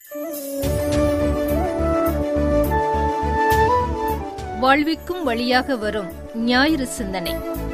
வாழ்விக்கும் வழியாக வரும் ஞாயிறு சிந்தனை.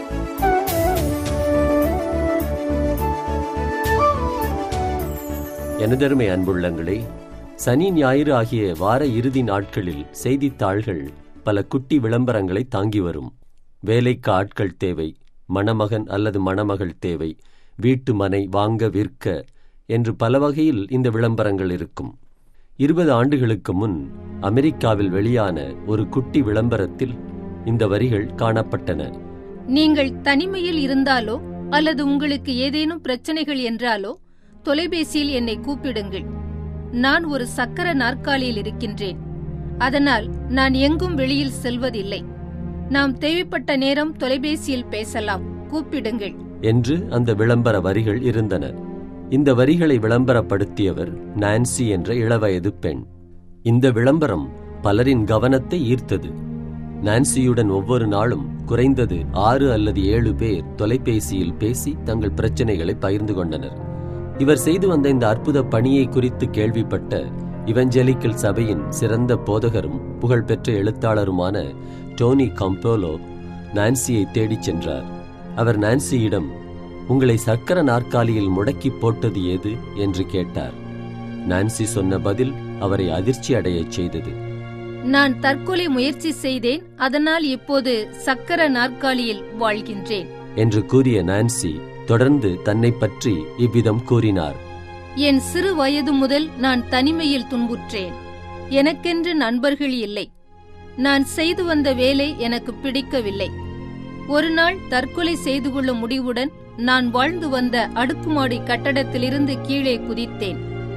எனதருமை அன்புள்ளங்களே, சனி ஞாயிறு ஆகிய வார இறுதி நாட்களில் செய்தித்தாள்கள் பல குட்டி விளம்பரங்களை தாங்கி வரும். வேலைக்கு ஆட்கள் தேவை, மணமகன் அல்லது மணமகள் தேவை, வீட்டு மனை வாங்க விற்க என்று பல வகையில் இந்த விளம்பரங்கள் இருக்கும். 20 ஆண்டுகளுக்கு முன் அமெரிக்காவில் வெளியான ஒரு குட்டி விளம்பரத்தில் இந்த வரிகள் காணப்பட்டன. நீங்கள் தனிமையில் இருந்தாலோ அல்லது உங்களுக்கு ஏதேனும் பிரச்சனைகள் என்றாலோ தொலைபேசியில் என்னை கூப்பிடுங்கள். நான் ஒரு சக்கர நாற்காலியில் இருக்கின்றேன். அதனால் நான் எங்கும் வெளியில் செல்வதில்லை. நாம் தேவைப்பட்ட நேரம் தொலைபேசியில் பேசலாம், கூப்பிடுங்கள் என்று அந்த விளம்பர வரிகள் இருந்தன. இந்த வரிகளை விளம்பரப்படுத்தியவர் நான்சி என்ற இளவயது பெண். இந்த விளம்பரம் பலரின் கவனத்தை ஈர்த்தது. நான்சியுடன் ஒவ்வொரு நாளும் குறைந்தது 6 அல்லது 7 பேர் தொலைபேசியில் பேசி தங்கள் பிரச்சனைகளை பகிர்ந்து கொண்டனர். இவர் செய்து வந்த இந்த அற்புத பணியை குறித்து கேள்விப்பட்ட இவஞ்சலிக்கல் சபையின் சிறந்த போதகரும் புகழ்பெற்ற எழுத்தாளருமான டோனி காம்போலோ நான்சியை தேடிச் சென்றார். அவர் நான்சியிடம், உங்களை சக்கர நாற்காலியில் முடக்கி போட்டது எது என்று கேட்டார். நான்சி சொன்ன பதில் அவரை அதிர்ச்சி அடையச் செய்தது. நான் தற்கொலை முயற்சி செய்தேன், அதனால் இப்போது சக்கர நாற்காலியில் வாழ்கின்றேன் என்று கூறிய நான்சி தொடர்ந்து தன்னை பற்றி இவ்விதம் கூறினார். என் சிறு வயது முதல் நான் தனிமையில் துன்புற்றேன். எனக்கென்று நண்பர்கள் இல்லை. நான் செய்து வந்த வேலை எனக்கு பிடிக்கவில்லை. ஒரு நாள் தற்கொலை செய்து கொள்ளும் முடிவுடன் நான் வாழ்ந்து வந்த அடுக்குமாடி கட்டடத்திலிருந்து கீழே குதித்தேன்.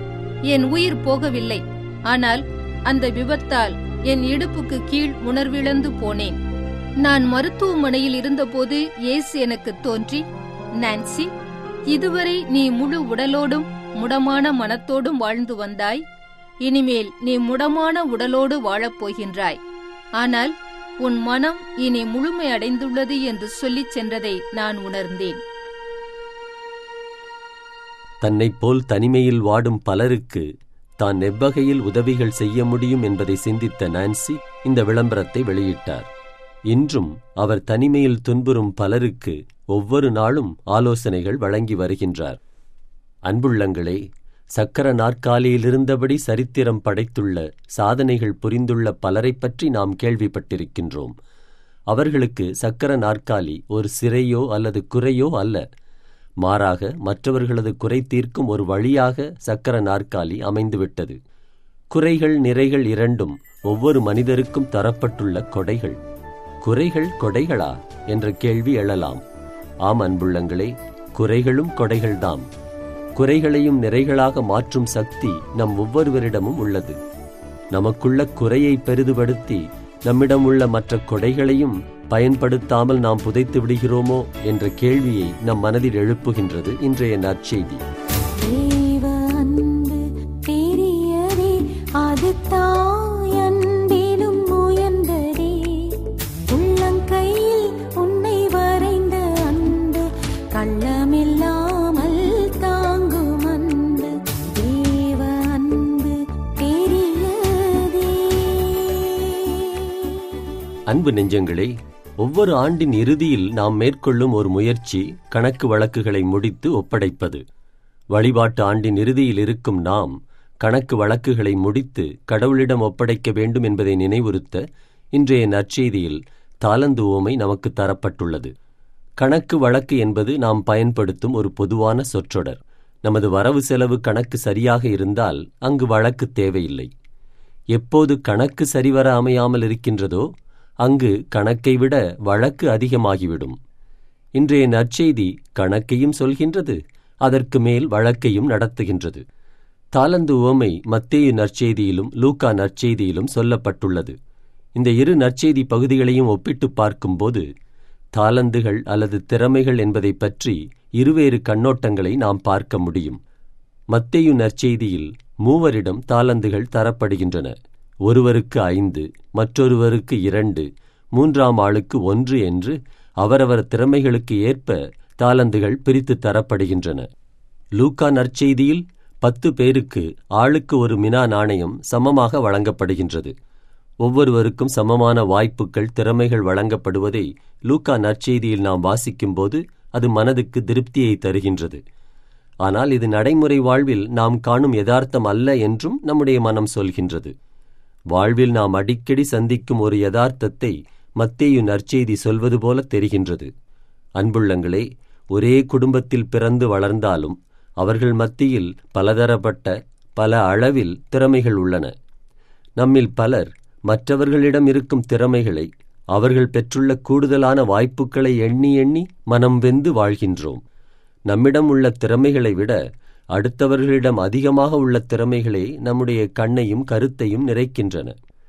என் உயிர் போகவில்லை, ஆனால் அந்த விபத்தால் என் இடுப்புக்கு கீழ் உணர்விழந்து போனேன். நான் மருத்துவமனையில் இருந்தபோது இயேசு எனக்கு தோன்றி, நான்சி, இதுவரை நீ முழு உடலோடும் முடமான மனத்தோடும் வாழ்ந்து வந்தாய். இனிமேல் நீ முடமான உடலோடு வாழப்போகின்றாய். ஆனால் உன் மனம் இனி முழுமை அடைந்துள்ளது என்று சொல்லிச் சென்றதை நான் உணர்ந்தேன். தன்னைப் போல் தனிமையில் வாடும் பலருக்கு தான் எவ்வகையில் உதவிகள் செய்ய முடியும் என்பதை சிந்தித்த நான்சி இந்த விளம்பரத்தை வெளியிட்டார். இன்றும் அவர் தனிமையில் துன்புறும் பலருக்கு ஒவ்வொரு நாளும் ஆலோசனைகள் வழங்கி வருகின்றார். அன்புள்ளங்களே, சக்கர நாற்காலியிலிருந்தபடி சரித்திரம் படைத்துள்ள சாதனைகள் புரிந்துள்ள பலரை பற்றி நாம் கேள்விப்பட்டிருக்கின்றோம். அவர்களுக்கு சக்கர நாற்காலி ஒரு சிறையோ அல்லது குறையோ அல்ல. மாறாக மற்றவர்களது குறை தீர்க்கும் ஒரு வழியாக சக்கர நாற்காலி அமைந்துவிட்டது. குறைகள் நிறைகள் இரண்டும் ஒவ்வொரு மனிதருக்கும் தரப்பட்டுள்ள கொடைகள். குறைகள் கொடைகளா என்ற கேள்வி எழலாம். ஆம் அன்புள்ளங்களே, குறைகளும் கொடைகள்தாம். குறைகளையும் நிறைகளாக மாற்றும் சக்தி நம் ஒவ்வொருவரிடமும் உள்ளது. நமக்குள்ள குறையை பெரிதுபடுத்தி நம்மிடம் உள்ள மற்ற கொடைகளையும் பயன்படுத்தாமல் நாம் புதைத்து விடுகிறோமோ என்ற கேள்வியை நம் மனதில் எழுப்புகின்றது இன்றைய நற்செய்தி. அன்பு நெஞ்சங்களே, ஒவ்வொரு ஆண்டின் இறுதியில் நாம் மேற்கொள்ளும் ஒரு முயற்சி கணக்கு வழக்குகளை முடித்து ஒப்படைப்பது. வழிபாட்டு ஆண்டின் இறுதியில் இருக்கும் நாம் கணக்கு வழக்குகளை முடித்து கடவுளிடம் ஒப்படைக்க வேண்டும் என்பதை நினைவுறுத்த இன்றைய நற்செய்தியில் தாலந்து உவமை நமக்கு தரப்பட்டுள்ளது. கணக்கு வழக்கு என்பது நாம் பயன்படுத்தும் ஒரு பொதுவான சொற்றொடர். நமது வரவு செலவு கணக்கு சரியாக இருந்தால் அங்கு வழக்கு தேவையில்லை. எப்போது கணக்கு சரிவர அமையாமல் இருக்கின்றதோ அங்கு கணக்கை விட வழக்கு அதிகமாகிவிடும். இன்றைய நற்செய்தி கணக்கையும் சொல்கின்றது, அதற்கு மேல் வழக்கையும் நடத்துகின்றது. தாலந்து உவமை மத்தேயு நற்செய்தியிலும் லூக்கா நற்செய்தியிலும் சொல்லப்பட்டுள்ளது. இந்த இரு நற்செய்தி பகுதிகளையும் ஒப்பிட்டு பார்க்கும்போது தாலந்துகள் அல்லது திறமைகள் என்பதை பற்றி இருவேறு கண்ணோட்டங்களை நாம் பார்க்க முடியும். மத்தேயு நற்செய்தியில் 3 தாலந்துகள் தரப்படுகின்றன. ஒருவருக்கு 5, மற்றொருவருக்கு 2, 3ஆம் ஆளுக்கு 1 என்று அவரவர் திறமைகளுக்கு ஏற்ப தாலந்துகள் பிரித்து தரப்படுகின்றன. லூக்கா நற்செய்தியில் 10 பேருக்கு ஆளுக்கு ஒரு மினா நாணயம் சமமாக வழங்கப்படுகின்றது. ஒவ்வொருவருக்கும் சமமான வாய்ப்புகள், திறமைகள் வழங்கப்படுவதை லூக்கா நற்செய்தியில் நாம் வாசிக்கும்போது அது மனதுக்கு திருப்தியை தருகின்றது. ஆனால் இது நடைமுறை வாழ்வில் நாம் காணும் யதார்த்தம் அல்ல என்றும் நம்முடைய மனம் சொல்கின்றது. வாழ்வில் நாம் அடிக்கடி சந்திக்கும் ஒரு யதார்த்தத்தை மத்தேயு நற்செய்தி சொல்வது போல தெரிகின்றது. அன்புள்ளங்களே, ஒரே குடும்பத்தில் பிறந்து வளர்ந்தாலும் அவர்கள் மத்தியில் பலதரப்பட்ட, பல அளவில் திறமைகள் உள்ளன. நம்மில் பலர் மற்றவர்களிடம் இருக்கும் திறமைகளை, அவர்கள் பெற்றுள்ள கூடுதலான வாய்ப்புகளை எண்ணி எண்ணி மனம் வெந்து வாழ்கின்றோம். நம்மிடம் உள்ள திறமைகளை விட அடுத்தவர்களிடம் அதிகமாக உள்ள திறமைகளே நம்முடைய கண்ணையும் கருத்தையும் நிறைக்கின்றன.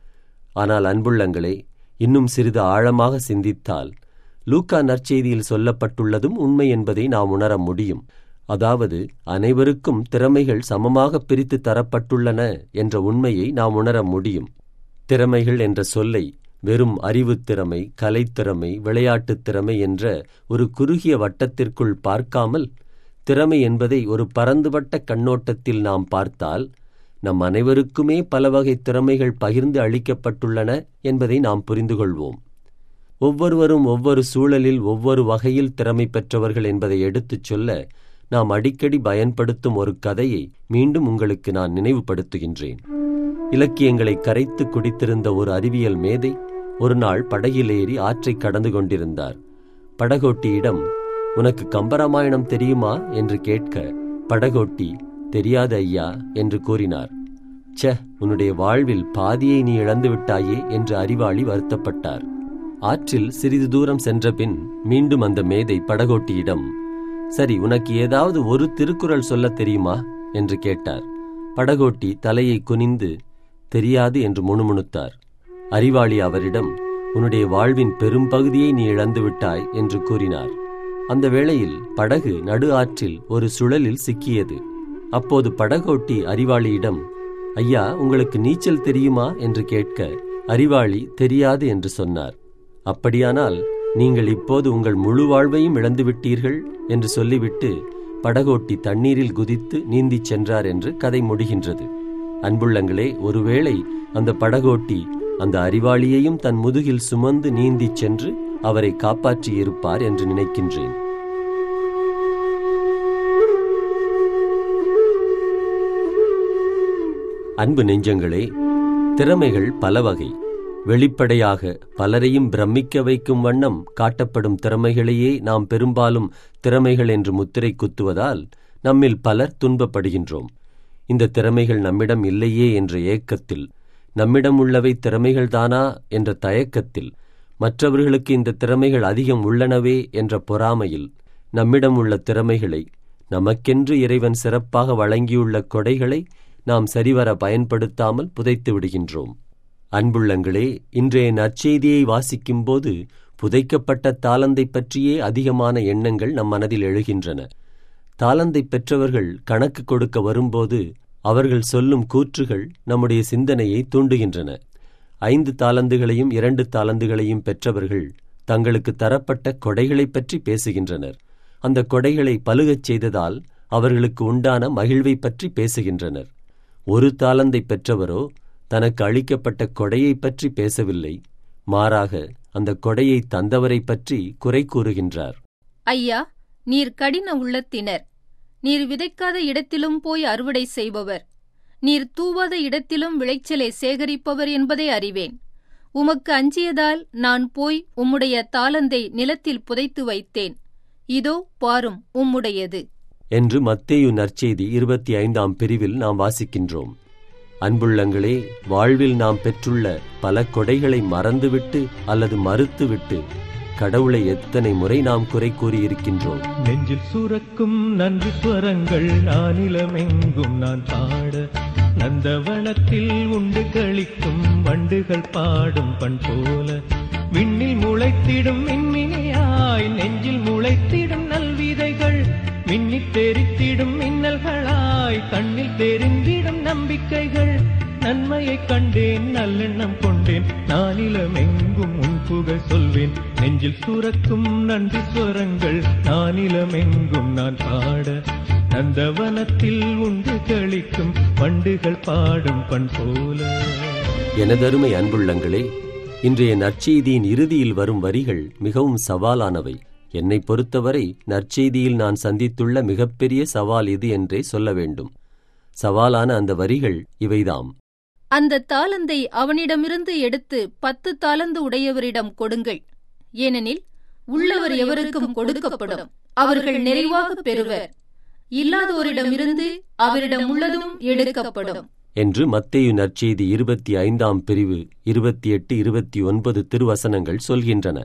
ஆனால் அன்புள்ளங்களே, இன்னும் சிறிது ஆழமாக சிந்தித்தால் லூக்கா நற்செய்தியில் சொல்லப்பட்டுள்ளதும் உண்மை என்பதை நாம் உணர முடியும். அதாவது, அனைவருக்கும் திறமைகள் சமமாக பிரித்து தரப்பட்டுள்ளன என்ற உண்மையை நாம் உணர முடியும். திறமைகள் என்ற சொல்லை வெறும் அறிவுத்திறமை, கலைத்திறமை, விளையாட்டுத் திறமை என்ற ஒரு குறுகிய வட்டத்திற்குள் பார்க்காமல், திறமை என்பதை ஒரு பரந்துபட்ட கண்ணோட்டத்தில் நாம் பார்த்தால், நம் அனைவருக்குமே பல வகை திறமைகள் பகிர்ந்து அளிக்கப்பட்டுள்ளன என்பதை நாம் புரிந்து கொள்வோம். ஒவ்வொருவரும் ஒவ்வொரு சூழலில் ஒவ்வொரு வகையில் திறமை பெற்றவர்கள் என்பதை எடுத்துச் சொல்ல நாம் அடிக்கடி பயன்படுத்தும் ஒரு கதையை மீண்டும் உங்களுக்கு நான் நினைவுபடுத்துகின்றேன். இலக்கியங்களை கரைத்து குடித்திருந்த ஒரு அறிவியல் மேதை ஒரு நாள் படகில் ஏறி ஆற்றை கடந்து கொண்டிருந்தார். படகோட்டியிடம், "உனக்கு கம்பராமாயணம் தெரியுமா?" என்று கேட்க, படகோட்டி, "தெரியாது ஐயா" என்று கூறினார். "ச்சே, உன்னுடைய வாழ்வில் பாதியை நீ இழந்து விட்டாயே" என்று அறிவாளி வருத்தப்பட்டார். ஆற்றில் சிறிது தூரம் சென்ற பின் மீண்டும் அந்த மேதை படகோட்டியிடம், "சரி, உனக்கு ஏதாவது ஒரு திருக்குறள் சொல்ல தெரியுமா?" என்று கேட்டார். படகோட்டி தலையை குனிந்து தெரியாது என்று முணுமுணுத்தார். அறிவாளி அவரிடம், "உன்னுடைய வாழ்வின் பெரும்பகுதியை நீ இழந்து விட்டாய்" என்று கூறினார். அந்த வேளையில் படகு நடு ஆற்றில் ஒரு சுழலில் சிக்கியது. அப்போது படகோட்டி அறிவாளியிடம், "ஐயா, உங்களுக்கு நீச்சல் தெரியுமா?" என்று கேட்க, அறிவாளி தெரியாது என்று சொன்னார். "அப்படியானால் நீங்கள் இப்போது உங்கள் முழு வாழ்வையும் இழந்துவிட்டீர்கள்" என்று சொல்லிவிட்டு படகோட்டி தண்ணீரில் குதித்து நீந்திச் சென்றார் என்று கதை முடிகின்றது. அன்புள்ளங்களே, ஒருவேளை அந்த படகோட்டி அந்த அறிவாளியையும் தன் முதுகில் சுமந்து நீந்திச் சென்று அவரை காப்பாற்றியிருப்பார் என்று நினைக்கின்றேன். அன்பு நெஞ்சங்களே, திறமைகள் பல வகை. வெளிப்படையாக பலரையும் பிரமிக்க வைக்கும் வண்ணம் காட்டப்படும் திறமைகளையே நாம் பெரும்பாலும் திறமைகள் என்று முத்திரை குத்துவதால் நம்மில் பலர் துன்பப்படுகின்றோம். இந்த திறமைகள் நம்மிடம் இல்லையே என்ற ஏக்கத்தில், நம்மிடம் உள்ளவை திறமைகள்தானா என்ற தயக்கத்தில், மற்றவர்களுக்கு இந்த திறமைகள் அதிகம் உள்ளனவே என்ற பொறாமையில், நம்மிடம் உள்ள திறமைகளை, நமக்கென்று இறைவன் சிறப்பாக வழங்கியுள்ள கொடைகளை நாம் சரிவர பயன்படுத்தாமல் புதைத்து விடுகின்றோம். அன்புள்ளங்களே, இன்றைய நற்செய்தியை வாசிக்கும்போது புதைக்கப்பட்ட தாலந்தை பற்றியே அதிகமான எண்ணங்கள் நம் மனதில் எழுகின்றன. தாலந்தை பெற்றவர்கள் கணக்கு கொடுக்க வரும்போது அவர்கள் சொல்லும் கூற்றுகள் நம்முடைய சிந்தனையை தூண்டுகின்றன. 5 தாலந்துகளையும் 2 தாலந்துகளையும் பெற்றவர்கள் தங்களுக்கு தரப்பட்ட கொடைகளை பற்றி பேசுகின்றனர். அந்த கொடைகளை பலுகச் செய்ததால் அவர்களுக்கு உண்டான மகிழ்வை பற்றி பேசுகின்றனர். 1 தாலந்தை பெற்றவரோ தனக்கு அளிக்கப்பட்ட கொடையை பற்றி பேசவில்லை, மாறாக அந்த கொடையை தந்தவரை பற்றி குறை கூறுகின்றார். "ஐயா, நீர் கடின உள்ளத்தினர். நீர் விதைக்காத இடத்திலும் போய் அறுவடை செய்பவர், நீர் தூவாத இடத்திலும் விளைச்சலை சேகரிப்பவர் என்பதை அறிவேன். உமக்கு அஞ்சியதால் நான் போய் உம்முடைய தாலந்தை நிலத்தில் புதைத்து வைத்தேன். இதோ பாரும், உம்முடையது" என்று மத்தேயு நற்செய்தி 25ஆம் பிரிவில் நாம் வாசிக்கின்றோம். அன்புள்ளங்களே, வாழ்வில் நாம் பெற்றுள்ள பல கொடைகளை மறந்துவிட்டு அல்லது மறுத்துவிட்டு கடவுளை எத்தனை முறை நாம் குறை கூறியிருக்கின்றோம். நெஞ்சில் சுரக்கும் நன்றி ஸ்வரங்கள் நானிலமெங்கும் நான் பாட, நந்தவனத்தில் உண்டு களிக்கும் வண்டுகள் பாடும் பண் போல, விண்ணில் முளைத்திடும் மின்மினியாய் நெஞ்சில் முளைத்திடும் நல்விதைகள், மின்னித் தெரித்திடும் மின்னல்களாய் கண்ணில் தெரிந்திடும் நம்பிக்கைகள். நன்மையைக் கண்டேன், நல்லெண்ணம் கொண்டேன், நானிலமெங்கும் உன் புகழ் சொல்வேன். நெஞ்சில் சுரக்கும் நன்றி ஸ்வரங்கள் நானிலமெங்கும் நான் பாட, நந்தவனத்தில் உண்டு களிக்கும் வண்டுகள் பாடும் பண் போல. எனதருமை அன்புள்ளங்களே, இன்றைய நற்செய்தியின் இறுதியில் வரும் வரிகள் மிகவும் சவாலானவை. என்னை பொறுத்தவரை நற்செய்தியில் நான் சந்தித்துள்ள மிகப்பெரிய சவால் இது என்றே சொல்ல வேண்டும். சவாலான அந்த வரிகள் இவைதாம்: அந்த தாலந்தை அவனிடமிருந்து எடுத்து 10 தாலந்து உடையவரிடம் கொடுங்கள். ஏனெனில் உள்ளவர் எவருக்கும் கொடுக்கப்படும், அவர்கள் நிறைவாக பெறுவர். இல்லாதோரிடமிருந்து அவரிடம் உள்ளதும் எடுக்கப்படும் என்று மத்தேயு நற்செய்தி 25ஆம் பிரிவு 28-29 திருவசனங்கள் சொல்கின்றன.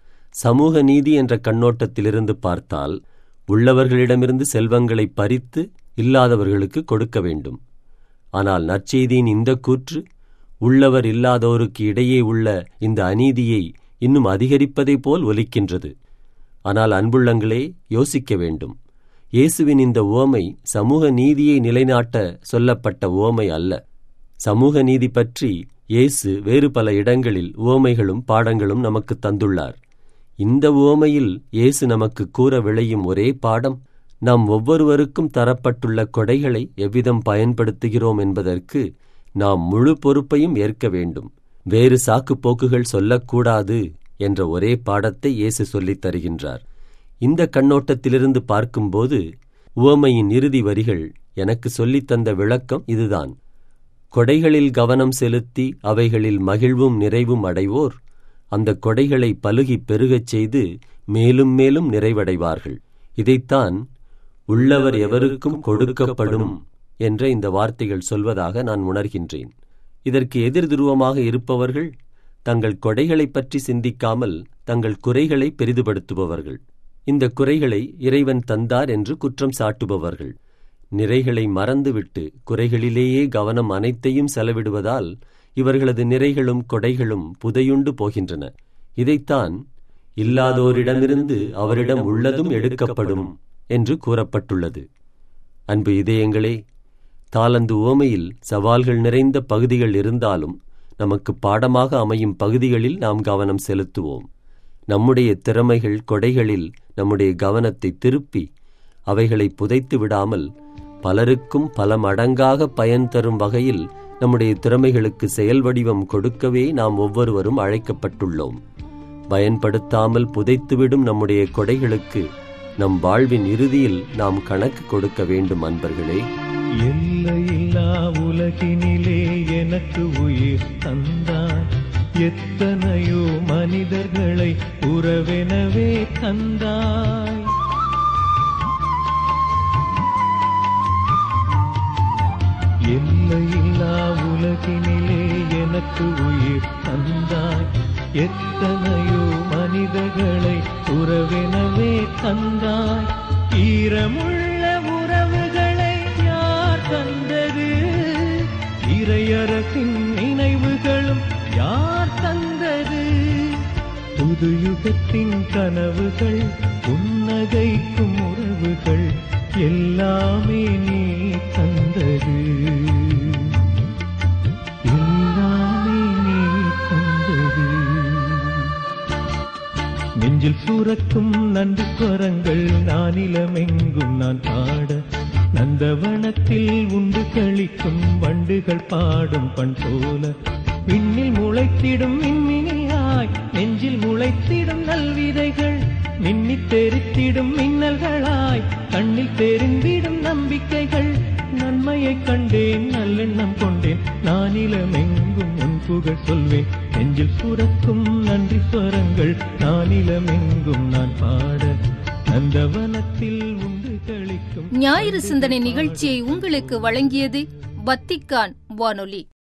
சமூக நீதி என்ற கண்ணோட்டத்திலிருந்து பார்த்தால், உள்ளவர்களிடமிருந்து செல்வங்களை பறித்து இல்லாதவர்களுக்கு கொடுக்க வேண்டும். ஆனால் நற்செய்தியின் இந்த கூற்று உள்ளவர் இல்லாதோருக்கு இடையே உள்ள இந்த அநீதியை இன்னும் அதிகரிப்பதை போல் ஒலிக்கின்றது. ஆனால் அன்புள்ளங்களே, யோசிக்க வேண்டும். இயேசுவின் இந்த உவமை சமூக நீதியை நிலைநாட்ட சொல்லப்பட்ட உவமை அல்ல. சமூக நீதி பற்றி இயேசு வேறு பல இடங்களில் உவமைகளும் பாடங்களும் நமக்கு தந்துள்ளார். இந்த உவமையில் இயேசு நமக்கு கூற விளையும் ஒரே பாடம், நாம் ஒவ்வொருவருக்கும் தரப்பட்டுள்ள கொடைகளை எவ்விதம் பயன்படுத்துகிறோம் என்பதற்கு நாம் முழு பொறுப்பையும் ஏற்க வேண்டும். வேறு சாக்குப்போக்குகள் சொல்லக்கூடாது என்ற ஒரே பாடத்தை இயேசு சொல்லித் தருகின்றார். இந்த கண்ணோட்டத்திலிருந்து பார்க்கும்போது உவமையின் இறுதி வரிகள் எனக்கு சொல்லித்தந்த விளக்கம் இதுதான்: கொடைகளில் கவனம் செலுத்தி அவைகளில் மகிழ்வும் நிறைவும் அடைவோர் அந்த கொடைகளை பலுகி பெருகச் செய்து மேலும் மேலும் நிறைவடைவார்கள். இதைத்தான் உள்ளவர் எவருக்கும் கொடுக்கப்படும் என்ற இந்த வார்த்தைகள் சொல்வதாக நான் உணர்கின்றேன். இதற்கு எதிர் துருவமாக இருப்பவர்கள் தங்கள் கொடைகளை பற்றி சிந்திக்காமல் தங்கள் குறைகளை பெரிதுபடுத்துபவர்கள். இந்த குறைகளை இறைவன் தந்தார் என்று குற்றம் சாட்டுபவர்கள். நிறைகளை மறந்துவிட்டு குறைகளிலேயே கவனம் அனைத்தையும் செலவிடுவதால் இவர்களது நிறைகளும் கொடைகளும் புதையுண்டு போகின்றன. இதைத்தான் இல்லாதோரிடமிருந்து அவரிடம் உள்ளதும் எடுக்கப்படும் என்று கூறப்பட்டுள்ளது. அன்பு இதயங்களே, தாலந்து உவமையில் சவால்கள் நிறைந்த பகுதிகள் இருந்தாலும் நமக்கு பாடமாக அமையும் பகுதிகளில் நாம் கவனம் செலுத்துவோம். நம்முடைய திறமைகள் கொடைகளில் நம்முடைய கவனத்தை திருப்பி அவைகளை புதைத்து விடாமல் பலருக்கும் பல மடங்காக பயன் தரும் வகையில் நம்முடைய திறமைகளுக்கு செயல் வடிவம் கொடுக்கவே நாம் ஒவ்வொருவரும் அழைக்கப்பட்டுள்ளோம். பயன்படுத்தாமல் புதைத்துவிடும் நம்முடைய கொடைகளுக்கு நம் வாழ்வின் இறுதியில் நாம் கணக்கு கொடுக்க வேண்டும். அன்பர்களே, எல்லையில்லா உலகினிலே எனக்கு உயிர் தந்தாய், எத்தனையோ மனிதர்களை உறவெனவே தந்தாய். எல்லையில்லா உலகினிலே எனக்கு உயிர் தந்தாய், எத்தனையோ மனிதர்களை உறவெனவே தந்தாய். ஈரமுள்ள உறவுகளை யார் தந்தது? இறையரசின் நினைவுகளும் யார் தந்தது? புது யுகத்தின் கனவுகள், புன்னகைக்கும் உறவுகள் எல்லாமே நீ தந்தது, எல்லாமே நீ தந்தது. நெஞ்சில் சுரக்கும் நன்றி ஸ்வரங்கள் நானிலமெங்கும் நான் பாட, நந்தவனத்தில் உண்டு களிக்கும் வண்டுகள் பாடும் பண் போல, விண்ணில் முளைத்திடும் மின்மினியாய் நெஞ்சில் முளைத்திடும் நல்விதைகள், மின்னித் தெரித்திடும் மின்னல்களாய் கண்ணில் தெரிந்திடும் நம்பிக்கைகள். நன்மையை கண்டேன், நல்லெண்ணம் கொண்டேன், நானிலமெங்கும் உன் புகழ் சொல்வேன். நெஞ்சில் சுரக்கும் நன்றி ஸ்வரங்கள் நானிலமெங்கும் நான் பாட, நந்தவனத்தில் உண்டு களிக்கும். ஞாயிறு சிந்தனை நிகழ்ச்சியை உங்களுக்கு வழங்கியது வத்திக்கான் வானொலி.